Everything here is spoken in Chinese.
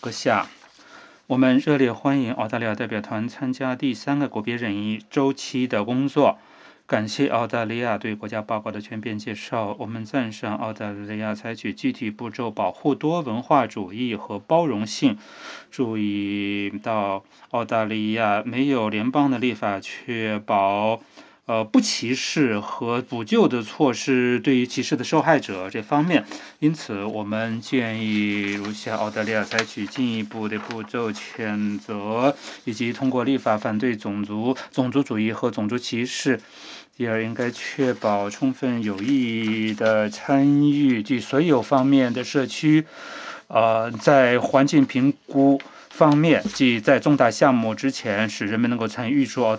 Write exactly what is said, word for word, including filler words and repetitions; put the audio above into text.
阁下，我们热烈欢迎澳大利亚代表团参加第三个国别任意周期的工作。感谢澳大利亚对国家报告的全面介绍。我们赞赏澳大利亚采取具体步骤保护多文化主义和包容性。注意到澳大利亚没有联邦的立法确保呃，不歧视和补救的措施对于歧视的受害者这方面，因此我们建议如下：澳大利亚采取进一步的步骤谴责以及通过立法反对种族、种族主义和种族歧视。第二，应该确保充分有意义的参与及所有方面的社区，呃，在环境评估方面，即在重大项目之前，使人们能够参与预出澳